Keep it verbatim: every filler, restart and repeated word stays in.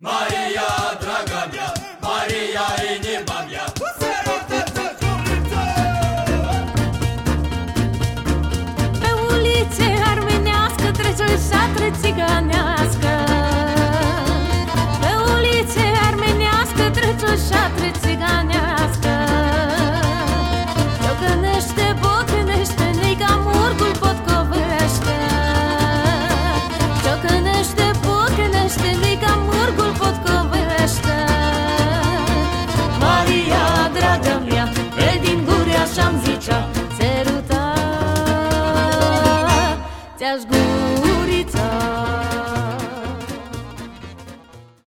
Maria, draga mea, Maria, inima mea. Pe ulițe armenească trece o șatră țiganea.